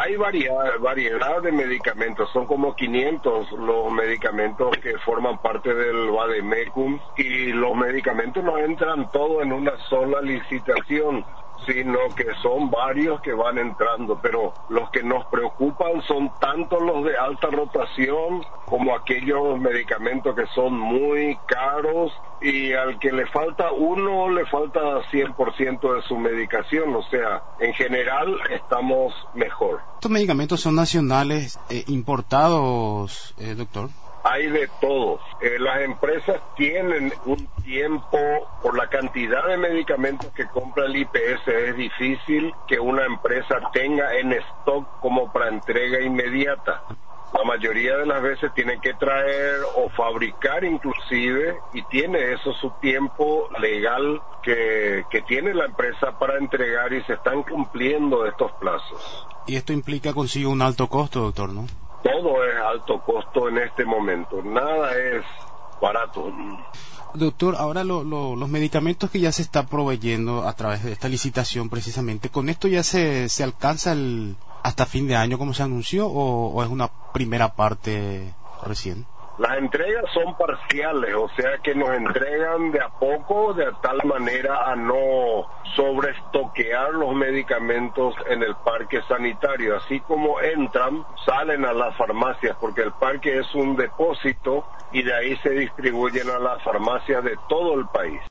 Hay variedad de medicamentos, son como 500 los medicamentos que forman parte del Vademecum, y los medicamentos no entran todos en una sola licitación, sino que son varios que van entrando, pero los que nos preocupan son tanto los de alta rotación como aquellos medicamentos que son muy caros y al que le falta uno le falta 100% de su medicación, o sea, en general estamos mejor. ¿Estos medicamentos son nacionales importados, doctor? Hay de todo. Las empresas tienen un tiempo, por la cantidad de medicamentos que compra el IPS, es difícil que una empresa tenga en stock como para entrega inmediata. La mayoría de las veces tienen que traer o fabricar inclusive, y tiene eso su tiempo legal que tiene la empresa para entregar, y se están cumpliendo estos plazos. Y esto implica consigo un alto costo, doctor, ¿no? Todo es alto costo en este momento, nada es barato. Doctor, ahora los medicamentos que ya se está proveyendo a través de esta licitación precisamente, ¿con esto ya se alcanza hasta fin de año como se anunció o es una primera parte recién? Las entregas son parciales, o sea que nos entregan de a poco, de tal manera a no sobreestoquear los medicamentos en el parque sanitario. Así como entran, salen a las farmacias, porque el parque es un depósito y de ahí se distribuyen a las farmacias de todo el país.